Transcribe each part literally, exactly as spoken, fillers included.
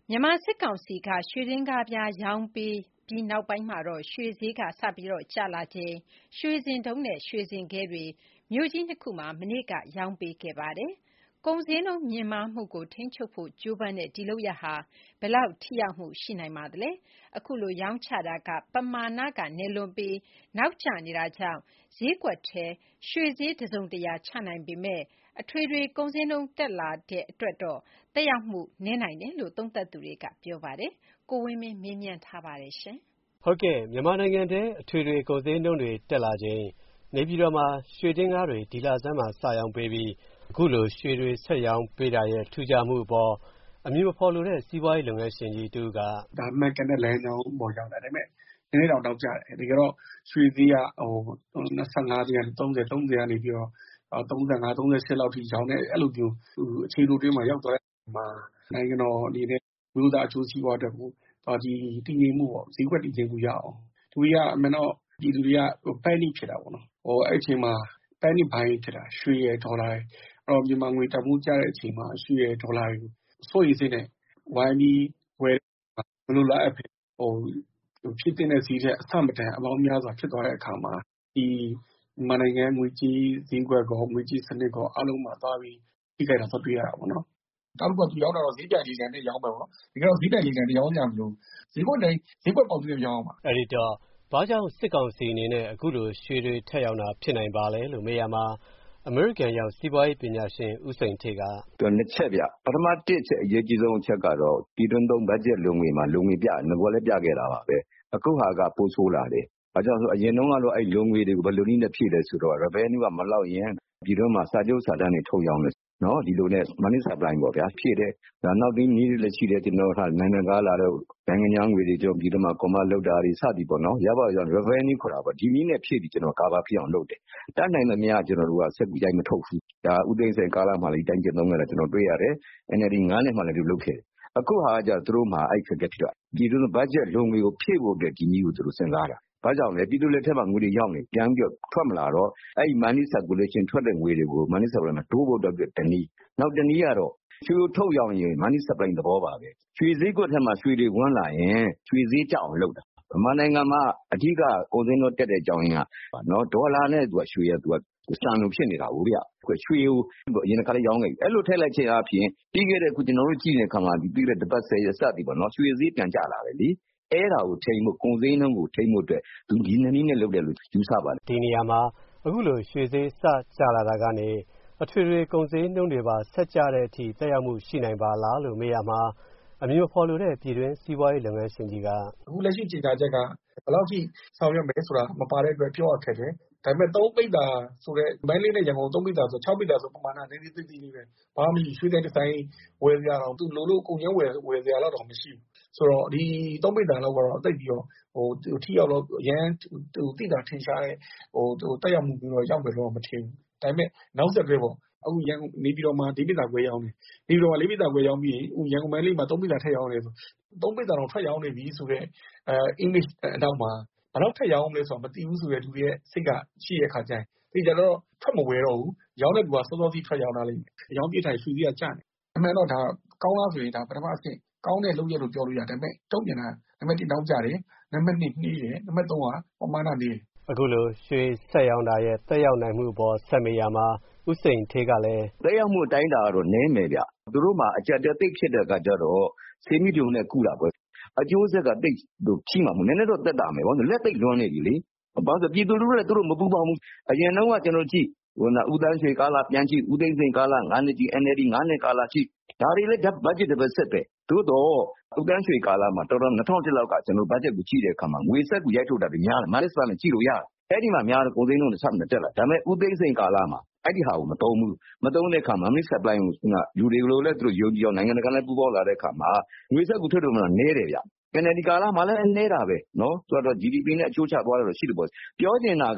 မြန်မာစစ်ကောင်စီကရွှေဒင်္ဂါးပြားရောင်းပေးပြီးနောက်ပိုင်းမှာတော့ရွှေဈေးကစပြီးကျလာချိန်ရွှေစင်တုံးနဲ့ရွှေစင်ခဲတွေမြို့ကြီးနှစ်ခုမှာမနေ့ကရောင်းပေးခဲ့ပါတယ်။ကုန်ဈေးနှုန်းမြင့်မားမှုကိုထိန်းချုပ်ဖို့ကြိုးပမ်းတဲ့ဒီလုပ်ရပ်ဟာဘယ်လောက်ထိရောက်မှုရှိနိုင်ပါသလဲ။အခုလိုရောင်းချတာကပမာဏကနည်းလွန်းပြီးနောက်ကျနေတာကြောင့်ဈေးကွက်ထဲရွှေဈေးတစုံတရာချနိုင်ပေမယ့်အထွေထွေကုန်ဈေးနှုန်းတက်လာတဲ့အတွက်တော့သက်ရောက်မှုနည်းနိုင်တယ်လို့သုံးသပ်သူတွေကပြောပါတယ်။ကိုဝင်းမင်းမေးမြန်းထားပါတယ်။ဟုတ်ကဲ့မြန်မာနိုင်ငံထဲအထွေထွေကုန်ဈေးနှုန်းတွေတက်လာချိန်နေပြည်တော်မှာရွှေဒင်္ဂါးတွေဒီလဆန်းမှာစရောင်းပေးပြီးအခုလိုရွှေတွေဆက်ရောင်းပေးတာရဲ့ထူးခြားမှုအပေါ်အမည်မဖော်လိုတဲ့စီးပွားရေးလုပ်ငန်းရှင်ကြီးတူကဒါမှန်ကန်တဲ့လမ်းကြောင်းပေါ်ရောက်လာတယ်ဒါပေမဲ့နည်းနည်းတော့တောက်ကြတယ်ဒီကတော့ရွှေဈေးကဟို၂၅သိန်းကနေ၃၀ ၃၀ကနေပြီးတော့၃၅ ၃၈လောက်ထိရောင်းနေအဲ့လိုမျိုးအခြေလိုတွင်းမှာရောက်သွားတဲ့မှာနိုင်ငံတော်အနေနဲ့မျိုးသားအကျိုးစီးပွားအတွက်ကိုဒီတည်ငြိမ်မှုပေါ့ဈေးကွက်တည်ငြိမ်မှုရအောင်သူတွေကအမှန်တော့ပြည်သူတွေကပန်းနိဖြစ်တာပေါ့နော်ဟိုအဲ့အချိန်မှာပန်းနိဘိုင်းဖြစ်တာရွှေရယ်ဒေါ်လာရယ်အဲ့တော့မြန်မာငွေတန်ဖိုးကျတဲ့အချိန်မှာရွှေရယ်ဒေါ်လာရယ်စိုးရိမ်စိတ်နဲ့ဝိုင်းပြီးဝယ်ဘလို့လားအဖြစ်ဟိုဖြစ်တဲ့ဈေးတဲ့အဆမတန်အပေါင်းများစွာဖြစ်သွားတဲ့အခါမှာဒီမြန်မာနိုင်ငံငွေကြေးဈေးကွက်ကောငွေကြေးစနစ်ကောအလုံးမှာသွားပြီးထိခိုက်တာဆက်တွေ့ရတာပေါ့နော်တောက်ကသူရောက်တော့ဈေးပြိုင်လေးနဲ့ရောင်းမယ်ပေါ့ဒီကတော့ဈေးပြိုင်လေးနဲ့ရောင်းကြမလို့ဈေးကွက်တိုင်းဈေးကွက်ပေါက်ပြီးရောင်းအောင်ပါအဲ့ဒီတော့ဘာကြောင့်စစ်ကောင်စီအနေနဲ့အခုလိုရွှေတွေထက်ရောင်းတာဖြစ်နိုင်ပါလဲလို့မေးရမှာအမေရိကန်ရောက်စီးပွားရေးပညာရှင်ဦးစိန်ထေကသူနှစ်ချက်ဗျပထမတစ်ချက်အရေးကြီးဆုံးအချက်ကတော့ပြည်တွင်းသုံးဘတ်ဂျက်လုံငွေမှာလုံငွေပြငွေလည်းပြခဲ့တာပါပဲအခုဟာကပိုးဆိုးလာတယ်ဘာကြောင့်ဆိုအရင်တုန်းကတော့အဲ့လုံငွေတွေကိုဘယ်လိုနည်းနဲ့ဖြည့်လဲဆိုတော့ revenue ကမလောက်ရင်ပြည်တွင်းမှာစာချုပ်စာတမ်းတွေထုတ်ရောင်းတယ်နော်ဒီလိုနဲ့ money supply ပေါ့ဗျာဖြည့်တယ်ဒါနောက်ပြီးနည်းတွေလည်းရှိတယ်ကျွန်တော်ဟာနိုင်ငံကားလာတော့နိုင်ငံညာငွေတွေကျွန်တော်ပြည်တွင်းမှာ comma လောက်တာတွေစသည်ပေါ့နော်ရပါရော revenue ခေါ်တာပေါ့ဒီနည်းနဲ့ဖြည့်ပြီးကျွန်တော်ကာဗာဖြစ်အောင်လုပ်တယ်တတ်နိုင်သမျှကျွန်တော်တို့ကစက်ကူကြိုက်မထုတ်ဘူးဒါဥသိမ်းစိန်ကာလမှာလည်းတိုင်းကျင်းသုံးခဲ့တာကျွန်တော်တွေ့ရတယ် N L D ငါးနှစ်မှလည်းဒီလုပ်ခဲ့တယ်အခုဟာကသူတို့မှာအဲ့ခက်ခဲဖြစ်တော့ပြည်တွင်းဘတ်ဂျက်လုံငွေကိုဖြည့်ဖို့အတွက်ဒီနည်းကိုသူတို့စဉ်းစားတာဘာကြောင့်လဲပြည်သူလက်ထက်မှာငွေတွေရောက်နေပြန်ပြီးတော့ထွက်မလာတော့အဲ့ money circulation ထွက်တဲ့ငွေတွေကို money supply မှာတိုးဖို့အတွက်တနည်းနောက်တနည်းကတော့ရွှေထုတ်ရောင်းရင် money supply သဘောပါပဲရွှေဈေးကွက်ထဲမှာရွှေတွေဝင်လာရင်ရွှေဈေးကျအောင်လုပ်တာမြန်မာနိုင်ငံမှာအဓိကကုန်စည်နှုန်းတက်တဲ့အကြောင်းရင်းကနော်ဒေါ်လာနဲ့သူကရွှေရသူကစံလိုဖြစ်နေတာဟုတ်ဗျရွှေကိုအရင်ကလည်းရောင်းခဲ့ပြီအဲ့လိုထည့်လိုက်ခြင်းအပြင်ပြီးခဲ့တဲ့ခုကျွန်တော်တို့ကြည့်နေတဲ့ခါမှာဒီပြီးတဲ့တပတ်ဆယ်ရက်စသည်ပေါ့နော်ရွှေဈေးပြန်ကျလာတယ်လေအဲ့ဒါကိုထိမ့်ဖို့ကုန်စည်နှုန်းကိုထိမ့်ဖို့အတွက်သူဒီနည်းနဲ့လုပ်တယ်လို့ယူဆပါတယ်ဒီနေရာမှာအခုလိုရွှေဈေးစကျလာတာကနေအထွေထွေကုန်ဈေးနှုန်းတွေပါဆက်ကျတဲ့အထိသက်ရောက်မှုရှိနိုင်ပါလားလို့မေးရမှာအမျိုးဖော်လို့တဲ့ပြည်တွင်းစီးပွားရေးလုပ်ငန်းရှင်ကြီးကအခုလက်ရှိကြေညာချက်ကဘယ်လောက်ထိဆောင်ရွက်မယ်ဆိုတာမပါတဲ့အတွက်ပြောရခက်တယ်ဒါပေမဲ့သုံးပိတ်တာဆိုတော့မန်းလေးနဲ့ရန်ကုန်သုံးပိတ်တာဆို၆ပိတ်တာဆိုပမာဏနည်းနည်းသေးသေးလေးပဲဘာမှမရှိရွှေတဲ့ဒီဇိုင်းဝယ်ကြအောင်သူလိုလိုကုန်ကျန်းဝယ်ဝယ်စရာတော့မရှိဘူးဆိုတော့ဒီသုံးပိတ်တာလောက်ကတော့တိတ်ပြီးတော့ဟိုထိရောက်တော့ရန်ဟိုတိတာထင်ရှားတဲ့ဟိုတက်ရောက်မှုပြီးတော့ရောက်မယ်လို့မထင်ဘူးဒါပေမဲ့နောက်ဆက်တွဲပေါ့အခုရန်ကုန်နေပြည်တော်မှာဒီပိတ်တာခွဲရောင်းတယ်နေပြည်တော်မှာလေးပိတ်တာခွဲရောင်းပြီးရန်ကုန်မန်းလေးမှာသုံးပိတ်တာထက်ရောင်းတယ်ဆိုသုံးပိတ်တာတော့ထွက်ရောင်းနေပြီဆိုတော့အဲ image အတော့မှာဘယ်တော့ထက်ရောင်းမလဲဆိုတော့မသိဘူးဆိုတဲ့လူတွေရဲ့စိတ်ကရှိရခါကျရင်ဒီကြတော့ထွက်မဝဲတော့ဘူးရောင်းတဲ့ကူကစောစောစီးထွက်ရောင်းလာလိမ့်မယ်ရောင်းပြထိုင်ရွှေကြီးကကျနေအမှန်တော့ဒါကောင်းလားဆိုရင်ဒါပထမအဆင့်ကောင်းတဲ့လုပ်ရလို့ပြောလို့ရတယ်ဒါပေမဲ့တုံ့ပြန်တာနံပါတ်တစ်တောင်းကြတယ်နံပါတ်နှစ်နှီးတယ်နံပါတ်သုံးကပမာဏနေတယ်အခုလိုရွှေဆက်ရောင်းတာရဲ့တက်ရောက်နိုင်မှုပေါ်ဆက်မေးရမှာဥစိန်ထေးကလည်းတက်ရောက်မှုအတိုင်းတာကတော့နည်းမယ်ဗျသူတို့မှာအကြက်တဲသိပ်ဖြစ်တဲ့ကကြတော့ဆေးမိတုံနဲ့ကုတာပဲအကျိုးဆက်ကတိတ်တို့ဖြီးမှာမဟုတ်နည်းနည်းတော့တက်တာမယ်ဘာလို့လက်သိပ်လွန်းနေပြီလေဘာလို့ပြည်သူလူထုလည်းသူတို့မပူပေါင်းဘူးအရင်တော့ကကျွန်တော်ကြည့်ဟိုနာဦးတန်းရွှေကာလာပြန်ကြည့်ဦးသိန်းစိန်ကာလာငါးနှစ်ကြည့် N L D ငါးနှစ်ကာလာကြည့်ဒါတွေလည်းဘတ်ဂျက်တစ်ပတ်ဆက်ပဲသို့တော့ဦးတန်းရွှေကာလာမှာတော်တော်၂၀၀၈လောက်ကကျွန်တော်ဘတ်ဂျက်ကိုကြည့်တဲ့အခါမှာငွေဆက်ကူရိုက်ထုတ်တာတွေများတယ်မာနစ်စပါနဲ့ကြည့်လို့ရတယ်အဲ့ဒီမှာများတဲ့ကုန်စည်နှုန်းတွေဆက်မတက်လာဒါပေမဲ့ဦးသိန်းစိန်ကာလာမှာအဲ့ဒီဟာကိုမသုံးဘူးမသုံးတဲ့အခါမှာ money supply ကိုလူတွေလိုလည်းသူတို့ယုံကြည်အောင်နိုင်ငံတကာနဲ့ပူးပေါင်းလာတဲ့အခါမှာငွေဆက်ကူထွက်တော့မှနည်းတယ်ဗျN L D ကာလမှာလည်းနေတာပဲနော်ဆိုတော့ G D P နဲ့အချိုးချသွားတယ်လို့ရှိတယ်ပေါ့ပြောချင်တာက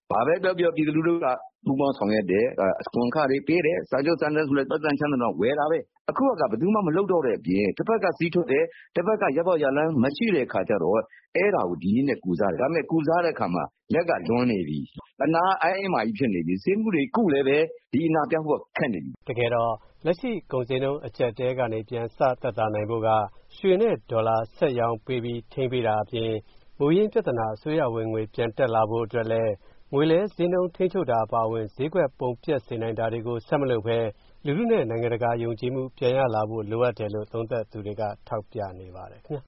ဘာပဲပြောပြောပြည်သူလူထုကပူးပေါင်းဆောင်ရွက်တယ်အခွန်အခတွေပေးတယ်စာချုပ်စာတမ်းဆိုလည်းပတ်စံချမ်းသာတော့ဝယ်တာပဲအခုကဘယ်သူမှမလုပ်တော့တဲ့အပြင်တစ်ဖက်ကစီးထုတ်တယ်တစ်ဖက်ကရပ်ပေါ်ရလန်းမရှိတဲ့ခါကျတော့အဲ့ဒါကိုဒီနည်းနဲ့ကူစားတယ်ဒါပေမဲ့ကူစားတဲ့ခါမှာလက်ကလွန်နေပြီအနာအိုင်းအိမ်မာကြီးဖြစ်နေပြီစေးမှုတွေကုလည်းပဲဒီအနာပြောင်းဖို့ခက်နေပြီတကယ်တော့လက်ရှိကုန်စည်နှုန်းအကျပ်တဲကနေပြန်စသက်သာနိုင်ဖို့ကရွှေနဲ့ဒေါ်လာဆက်ရောင်းပေးပြီးထိန်းပေးတာအပြင်မူရင်းပြဿနာအစိုးရဝင်ငွေပြန်တက်လာဖို့အတွက်လည်းငွေလဲဈေးနှုန်းထိန်းချုပ်တာအပါအဝင်ဈေးကွက်ပုံပြတ်စေနိုင်တာတွေကိုဆက်မလုပ်ဘဲလူထုနဲ့နိုင်ငံတကာယုံကြည်မှုပြန်ရလာဖို့လိုအပ်တယ်လို့သုံးသပ်သူတွေကထောက်ပြနေပါတယ်ခင်ဗျာ